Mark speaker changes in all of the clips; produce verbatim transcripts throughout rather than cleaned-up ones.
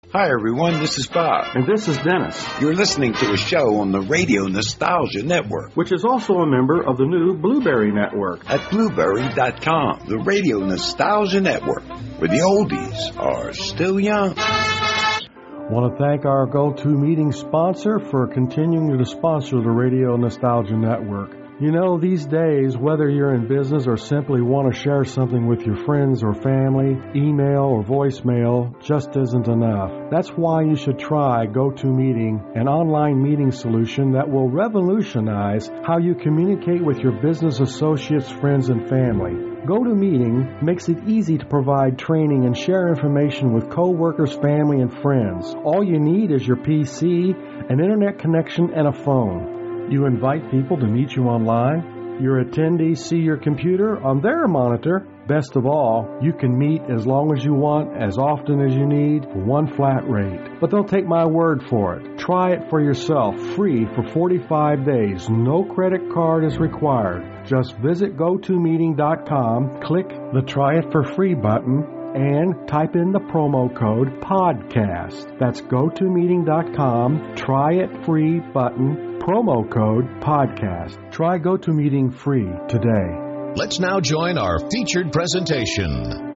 Speaker 1: Hi, everyone. This is Bob.
Speaker 2: And this is Dennis.
Speaker 1: You're listening to a show on the Radio Nostalgia Network,
Speaker 2: which is also a member of the new Blueberry Network.
Speaker 1: At Blueberry dot com, the Radio Nostalgia Network, where the oldies are still young.
Speaker 2: Want to thank our go-to meeting sponsor for continuing to sponsor the Radio Nostalgia Network. You know, these days, whether you're in business or simply want to share something with your friends or family, email or voicemail just isn't enough. That's why you should try GoToMeeting, an online meeting solution that will revolutionize how you communicate with your business associates, friends, and family. GoToMeeting makes it easy to provide training and share information with coworkers, family, and friends. All you need is your P C, an internet connection, and a phone. You invite people to meet you online. Your attendees see your computer on their monitor. Best of all, you can meet as long as you want, as often as you need, for one flat rate. But don't take my word for it. Try it for yourself, free for forty-five days. No credit card is required. Just visit go to meeting dot com, click the Try It for Free button, and type in the promo code PODCAST. That's go to meeting dot com, Try It Free button, promo code PODCAST. Try GoToMeeting free today.
Speaker 3: Let's now join our featured presentation.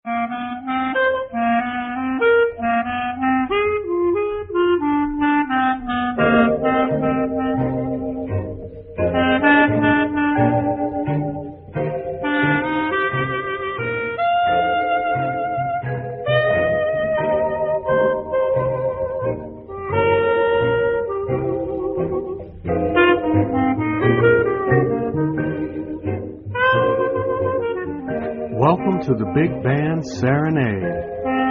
Speaker 2: Welcome to the Big Band Serenade.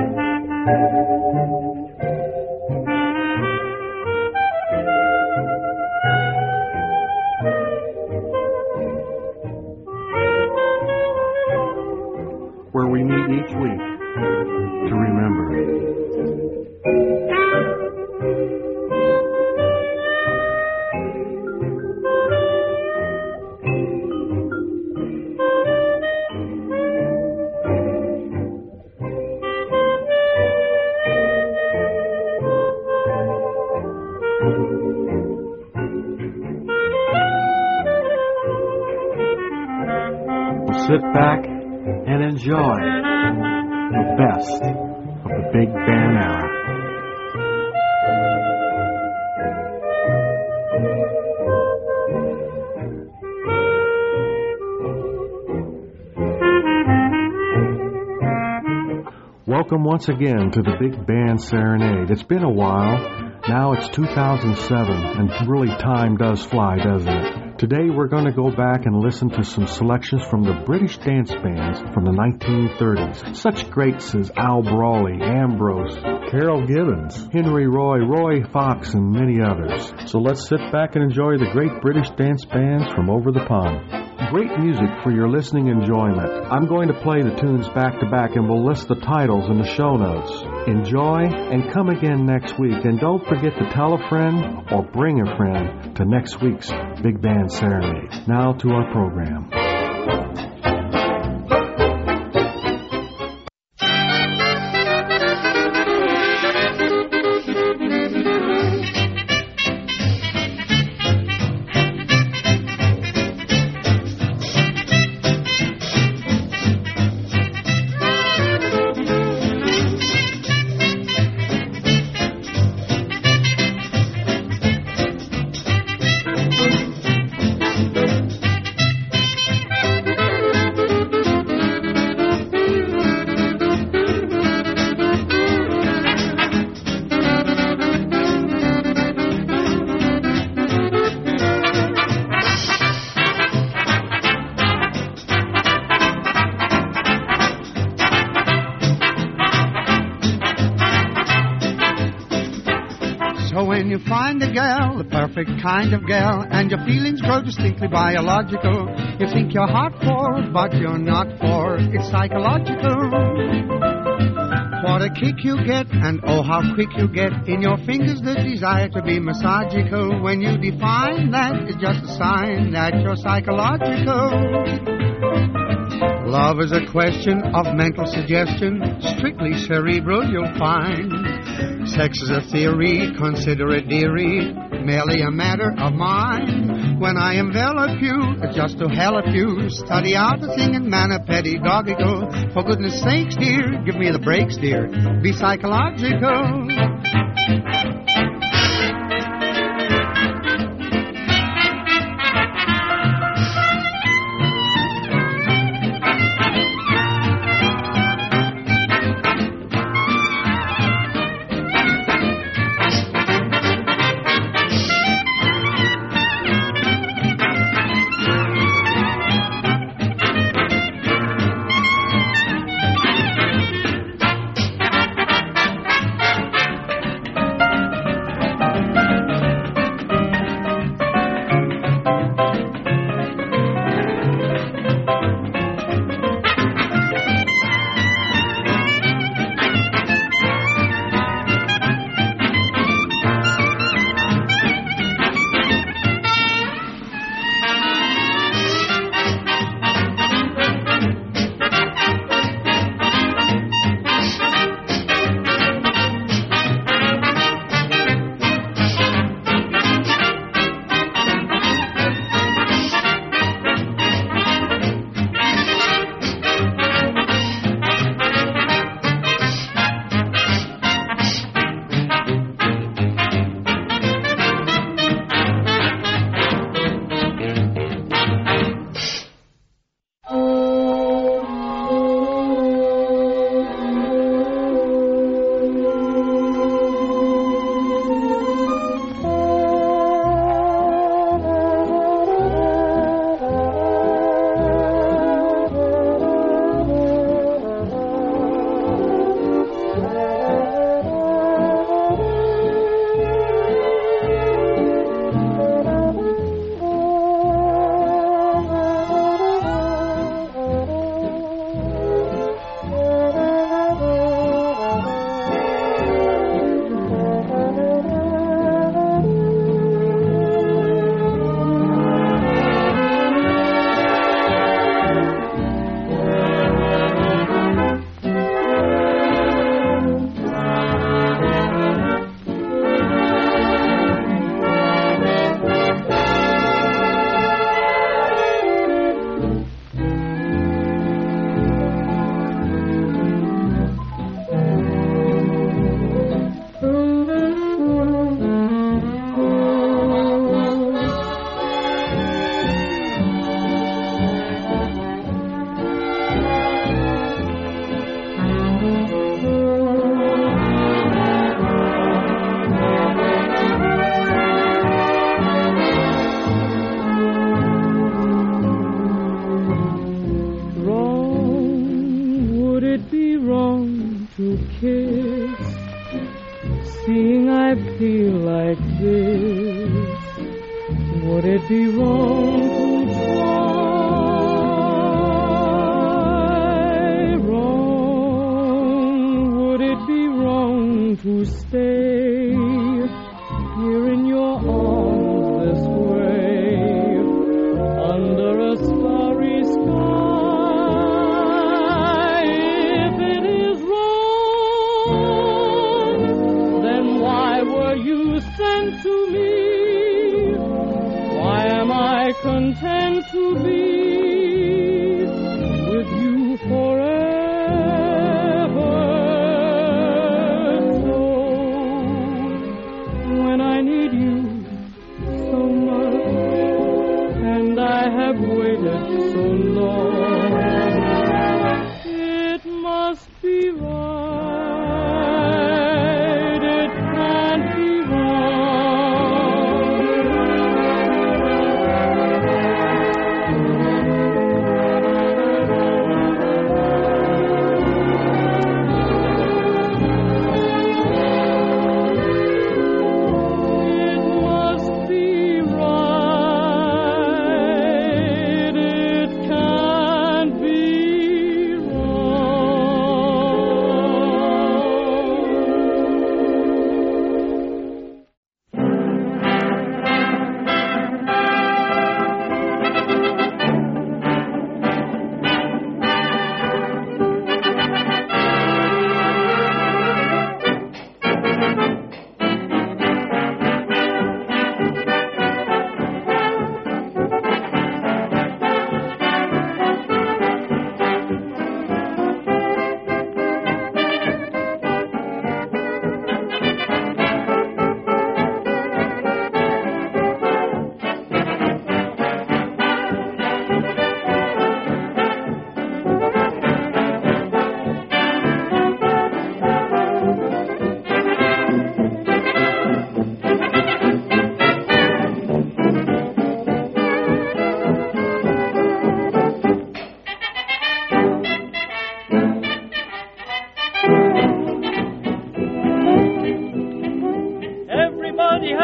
Speaker 2: Where we meet each week to remember. Sit back and enjoy the best of the Big Band era. Welcome once again to the Big Band Serenade. It's been a while. Now it's two thousand seven, and really time does fly, doesn't it? Today we're going to go back and listen to some selections from the British dance bands from the nineteen thirties. Such greats as Al Brawley, Ambrose, Carol Gibbons, Henry Roy, Roy Fox, and many others. So let's sit back and enjoy the great British dance bands from over the pond. Great music for your listening enjoyment. I'm going to play the tunes back to back and we'll list the titles in the show notes. Enjoy and come again next week. And don't forget to tell a friend or bring a friend to next week's Big Band Serenade. Now to our program.
Speaker 4: When you find a girl, the perfect kind of girl, and your feelings grow distinctly biological, you think you're hot for, but you're not for, it's psychological. What a kick you get, and oh how quick you get, in your fingers the desire to be massagical. When you define that, it's just a sign that you're psychological. Love is a question of mental suggestion, strictly cerebral you'll find. Sex is a theory, consider it dearie, merely a matter of mind. When I envelop you, just to help you, study out the thing in manner pedagogical. For goodness sakes, dear, give me the breaks, dear, be psychological.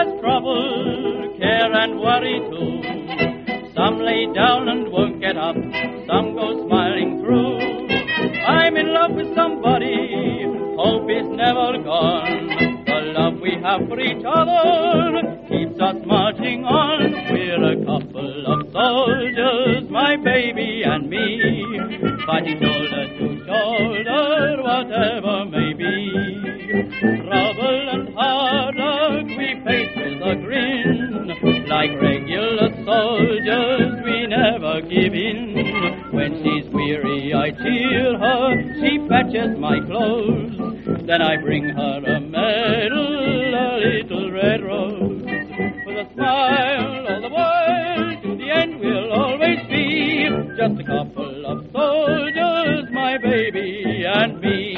Speaker 5: has trouble, care and worry too. Some lay down and won't get up, some go smiling through. I'm in love with somebody, hope is never gone. The love we have for each other keeps us marching on. We're a couple of soldiers, my baby and me, fighting shoulder to shoulder, whatever may be. Trouble and hard luck we face with a grin. Like regular soldiers, we never give in. When she's weary, I cheer her, she fetches my clothes. Then I bring her a medal, a little red rose. With a smile all the while, to the end we'll always be just a couple of soldiers, my baby and me.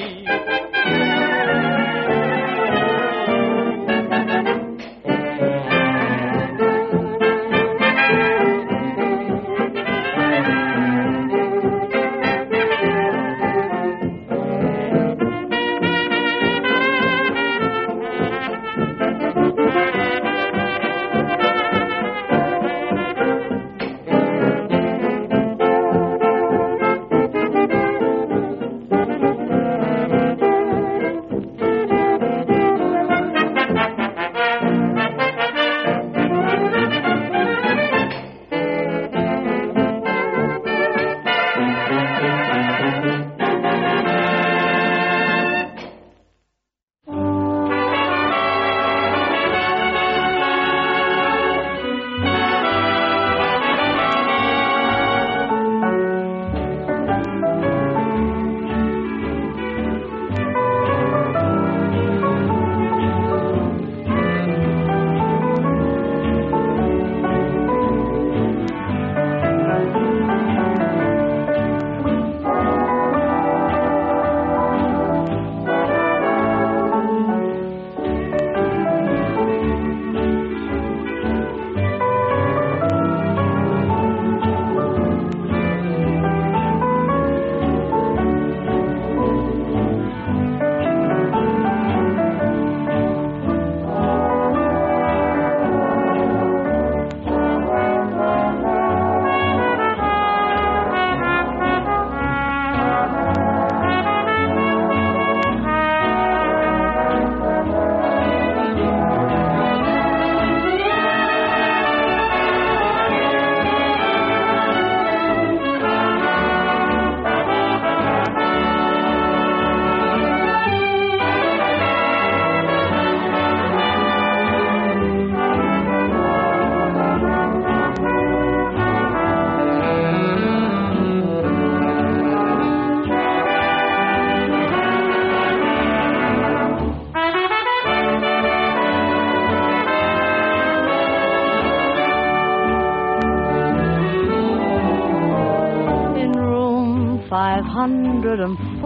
Speaker 6: five hundred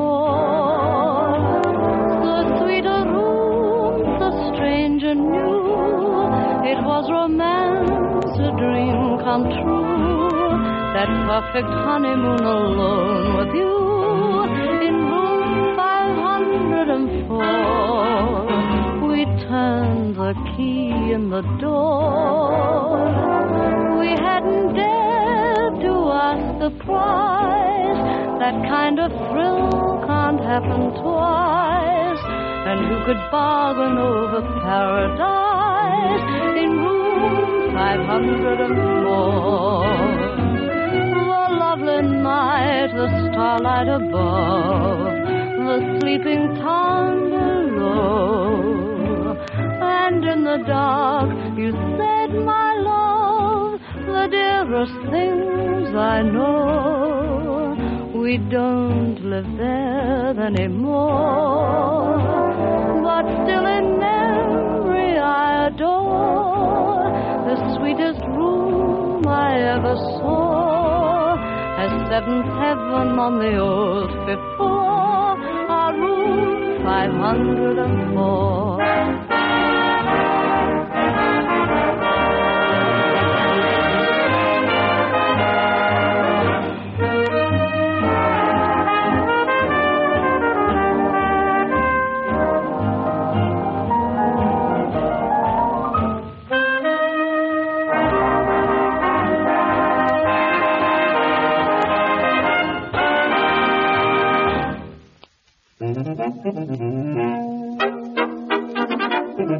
Speaker 6: four. The sweeter room, the stranger knew it was romance, a dream come true. That perfect honeymoon alone with you in room five hundred four. We turned the key in the door. We hadn't dared to ask the price. That kind of thrill can't happen twice. And who could bargain over paradise in room five hundred four? The lovely night, the starlight above, the sleeping town below. And in the dark you said, my love, the dearest things I know. We don't live there anymore, but still in memory I adore the sweetest room I ever saw. As seventh heaven on the old fifth floor, our room five hundred four.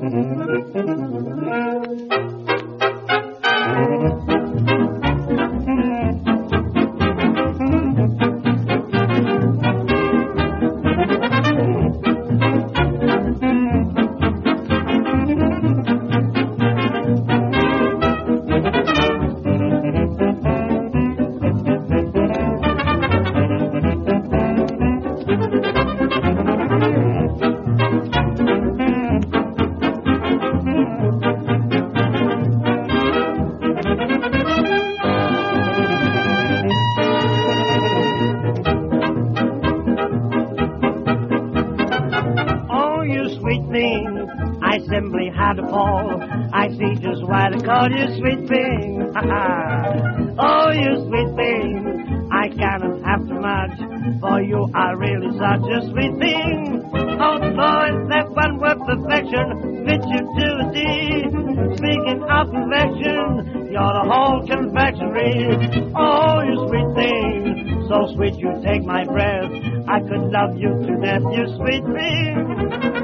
Speaker 7: Oh, you sweet thing, oh, you sweet thing, I cannot have too much, for you are really such a sweet thing. Oh, boy, that one word perfection fits you to a T. Speaking of perfection, you're the whole confectionery. Oh, you sweet thing, so sweet you take my breath, I could love you to death, you sweet thing.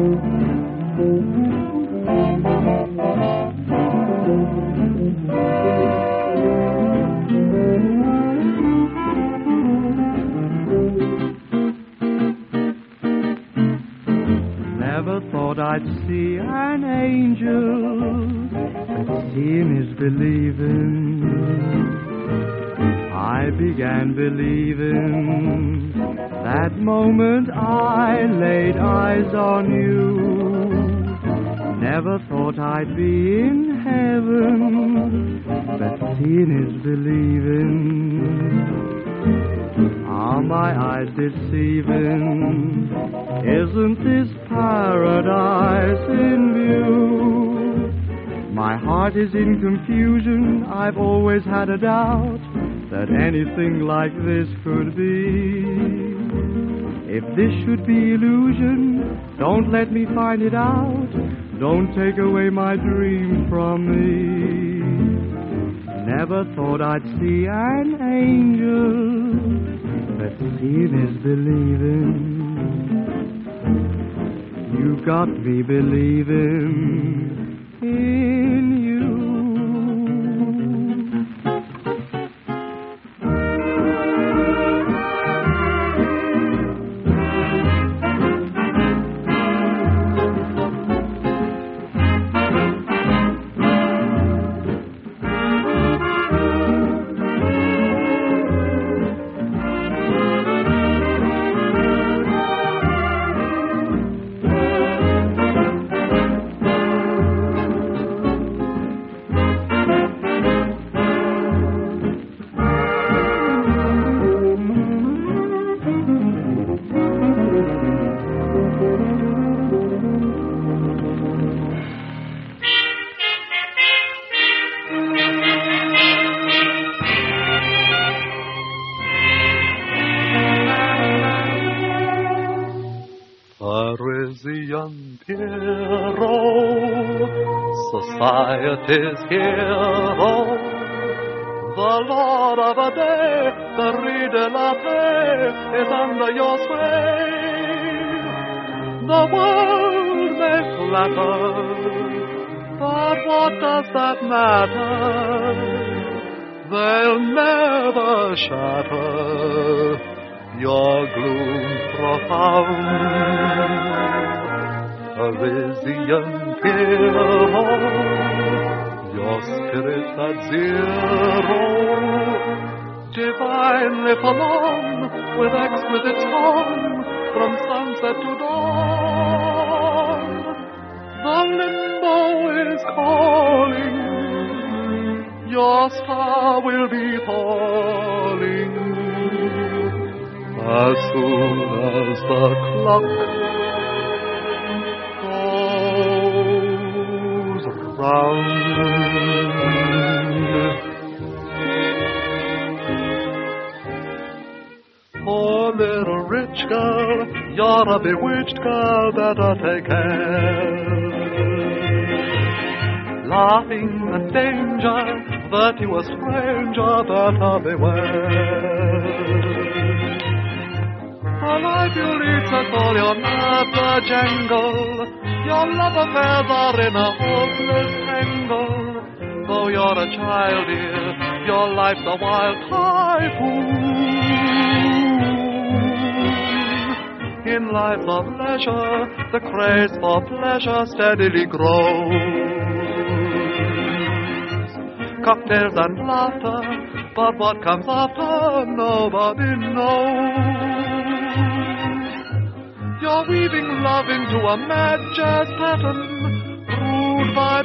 Speaker 4: Never thought I'd see an angel, but seeing is believing. I began believing that moment I laid eyes on you. Never thought I'd be in heaven, but seeing is believing. Are my eyes deceiving? Isn't this paradise in view? My heart is in confusion. I've always had a doubt that anything like this could be. If this should be illusion, don't let me find it out. Don't take away my dream from me. Never thought I'd see an angel, but seeing is believing. You got me believing in you.
Speaker 8: Parisian Pierrot, society's hero, the lord of a day, the Rue de la Paix is under your sway. The world may flatter, but what does that matter? They'll never shatter your gloom profound. Parisian Pierrot, your spirit at zero, divinely forlorn, with exquisite scorn, from sunset to dawn. The limbo is calling, your star will be falling as soon as the clock goes round. Oh, little rich girl, you're a bewitched girl, better take care. Laughing at danger, virtuous stranger, better beware. For life you lead us all your nerves a jangle, your love affairs are in a hopeless tangle. Though you're a child, dear, your life's a wild typhoon. In life of leisure, the craze for pleasure steadily grows. Cocktails and laughter, but what comes after, nobody knows. You're weaving love into a mad jazz pattern, ruled by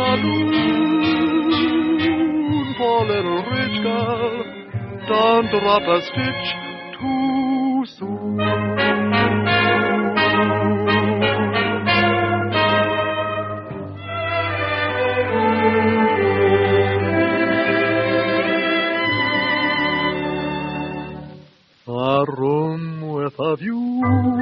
Speaker 8: pantaloon. Poor little rich girl, don't drop a stitch too soon. A room with a view,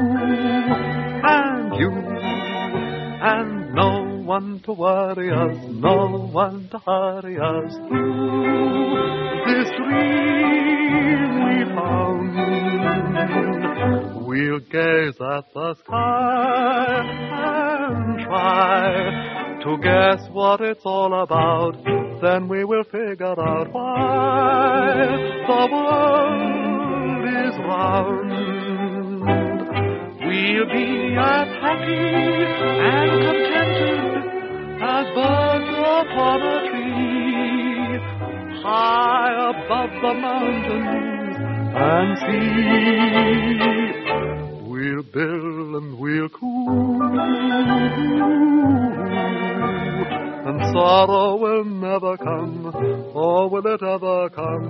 Speaker 8: and you, and no one to worry us, no one to hurry us through this dream we found. we'll gaze at the sky and try to guess what it's all about. Then we will figure out why the world is round. We'll be as happy and contented as birds upon a tree, high above the mountains and sea. We'll build and we'll coo, and sorrow will never come, or will it ever come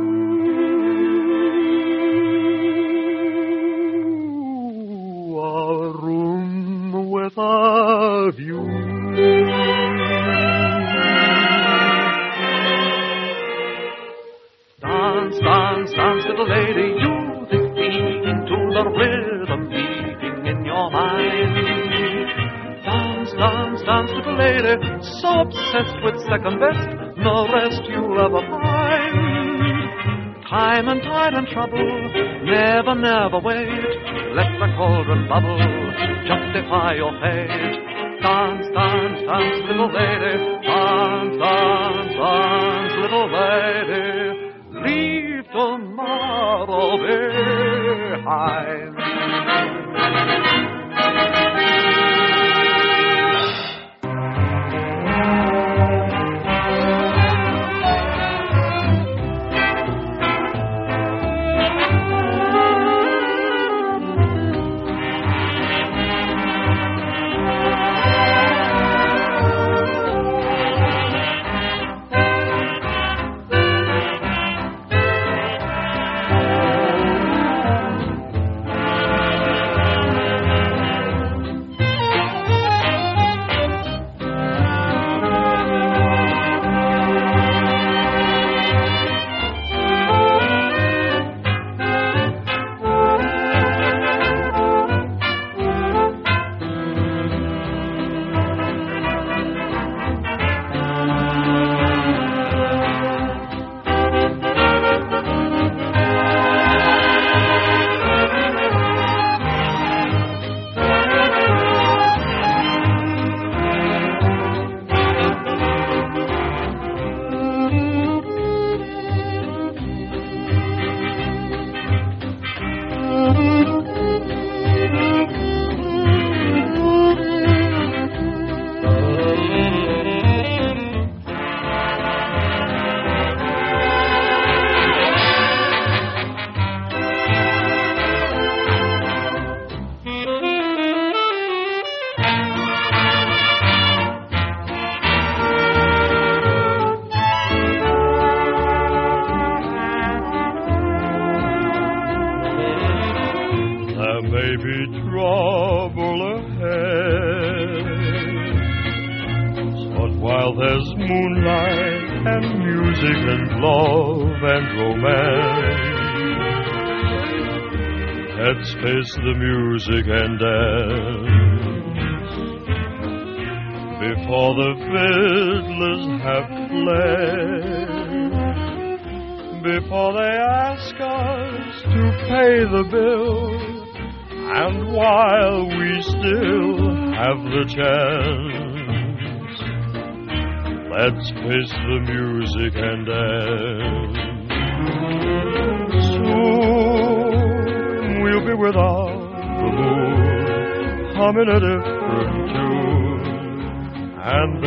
Speaker 8: to a room with a view? Dance, dance, dance, little lady, you this beat into the rhythm beating in your mind. Dance, dance, dance, little lady, so obsessed with second best, no rest you'll ever find. Time and tide and trouble, never, never wait. Let the cauldron bubble, justify your fate. Dance, dance, dance, little lady, dance, dance, dance, little lady. Leave tomorrow behind. Face the music and dance before the fiddlers have fled, before they ask us to pay the bill, and while we still have the chance, let's face the music and dance. Soon we'll be without the moon, humming a different tune, and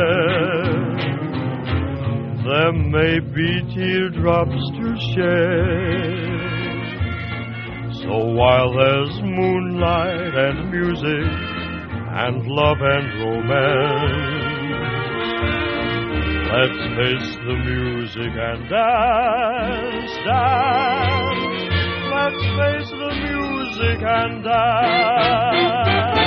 Speaker 8: then there may be teardrops to shed. So while there's moonlight and music and love and romance, let's face the music and dance, dance. Let's face the music and dance.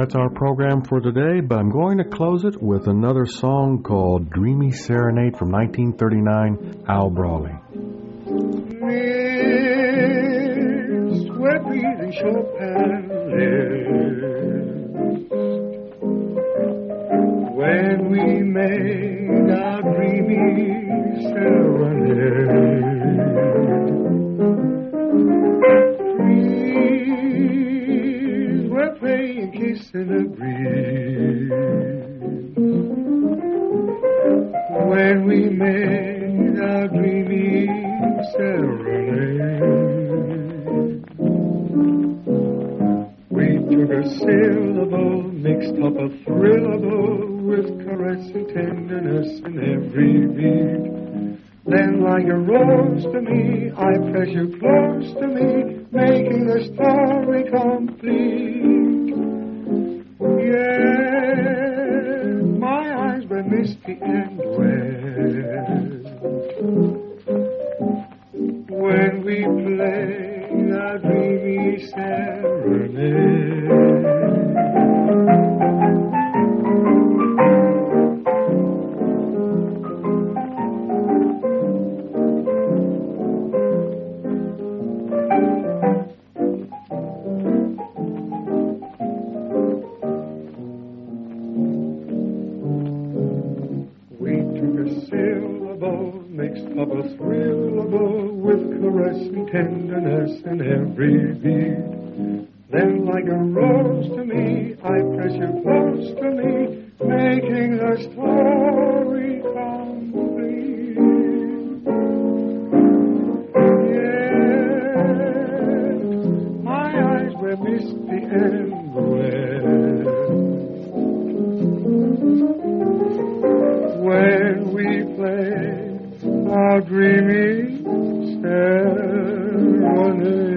Speaker 2: that's our program for today, but I'm going to close it with another song called Dreamy Serenade from nineteen thirty-nine, Al Brawley.
Speaker 9: Mist, wet breathing Chopin lips, when we made our dreamy serenade. Trees were playing kiss in the breeze, when we made our dreamy serenade. We took a syllable, mixed up a thrillable, with caressing tenderness in every beat. Then like a rose to me, I press you close to me, making the story complete. Yes, my eyes were misty and wet when we played our dreamy serenade. Of a thrillable with caressing tenderness in every beat. Then like a rose to me, I press you close to me, making the story complete. Yes, my eyes were misty and wet when we played our dreamy serenade.